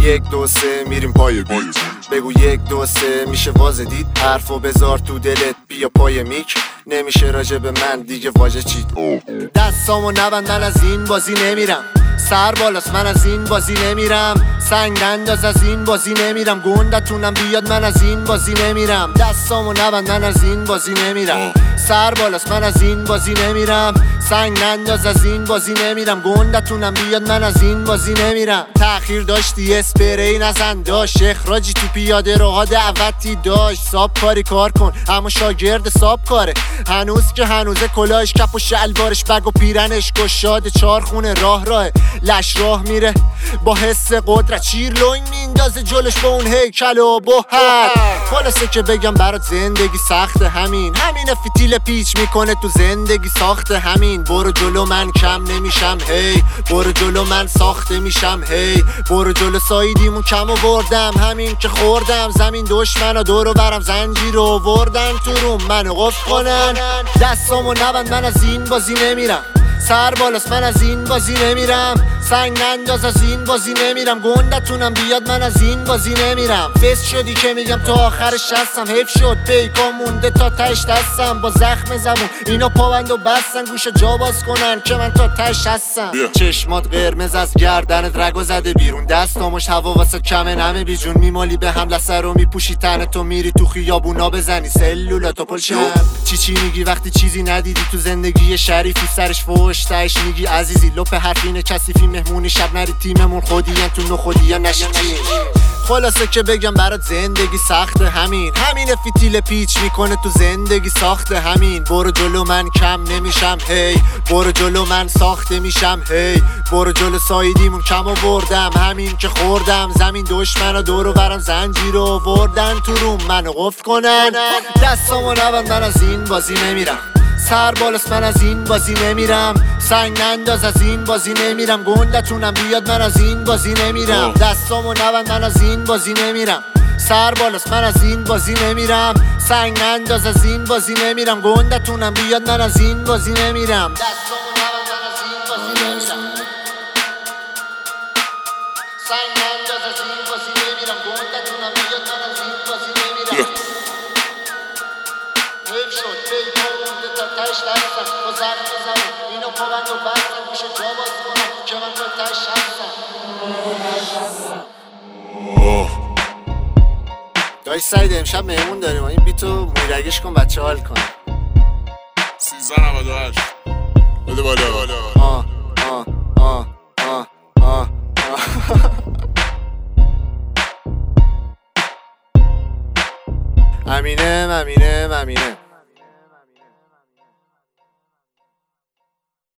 1 2 3 میریم پای بیت. بگو 1 2 3 میشه واژه دید. حرفو بذار تو دلت بیا پای میک. نمیشه راجع به من دیگه واژه چید. دستامو نبند من از این بازی نمیرم. سر بالاست من از این بازی نمیرم. سنگ انداز از این بازی نمیرم. گندتونم بیاد من از این بازی نمیرم. دستامو نبند من از این بازی نمیرم. سر بالاست من از این بازی نمیرم. سنگ انداز از این بازی نمیرم. گندتونم بیاد من از این بازی نمیرم. تأخیر داشتی اسپری نزن داشت. اخراجی تو پیاده روها دعوتی داشت. ساب کاری کار کن اما شاگرد ساب کاره. هنوز که هنوزه کلاهش کپ و شلوارش بگ و پیرنش گشاده. 4 خونه راه لش راه میره با حس قدرت. چیرلوینگ میندازه جلوش با اون هیکل و بهت. خلاصه که بگم برات زندگی سخته. همین فتیل پیچ میکنه تو زندگی ساخته. همین برو جلو من کم نمیشم هی. برو جلو من ساخته میشم هی. برو جلو سایدیمون کم آوردم. همین که خوردم زمین دشمنا دورو برم زنجیر رو وردن تو روم منو قفل کنن. دستامو نبند من از این بازی نمیرم. سر بالاست من از این بازی نمیرم. سنگ انداز از این بازی نمیرم. گندتونم بیاد من از این بازی نمیرم. فس شدی که میگم تا آخرش هستم. حیف شد پیکا مونده تا تش دستم. با زخم زبون اینا پابند و بستن. گوش جا باز کنن که من تا تش هستم. چشمات قرمز از گردنت رگو زده بیرون. دستامش هوا واسه کمه نمه بیجون. میمالی به هم لسه رو میپوشی تنه تو. میری تو خیابونا بزنی سلولاتو پلشم. چی میگی وقتی چیزی ندیدی تو زندگی شریفی. سرش فوش تاش میگی عزیزی. لپ حرفین کثیفی مهمونی شب نری تیممون. خودیان تو نخودیان نشی تیم. خلاصه که بگم برات زندگی سخته. همین فتیل پیچ میکنه تو زندگی ساخته. همین برو جلو من کم نمیشم هی. برو جلو من ساخته میشم هی. برو جلو سایدیمون کم آوردم. همین که خوردم زمین دشمنا دورو برم زنجیر رو وردن تو روم منو قفل کنن. دستامو نبند من از این بازی نمیرم. سر بالاست من از این بازی نمیرم. سنگ انداز از این بازی نمیرم. گندتونم بیاد من از این بازی نمیرم. دستامو نبند من از این بازی نمیرم. سر بالاست من از این بازی نمیرم. سنگ انداز از این بازی نمیرم. گندتونم بیاد من از این بازی نمیرم. دستامو نبند من از این بازی نمیرم. سنگ انداز از این بازی نمیرم. گندتونم بیاد من از این بازی نمیرم. حیف شد پیکا مونده تا تش دستم. با زخم زبون اینا پابند و بستن. گوش جا باز کنم که من تا تش هستم. دایش سعید امشب مهمون داریم. این بیتو مویرگش کن بچه حال کن. 1398 بده بالا. امینه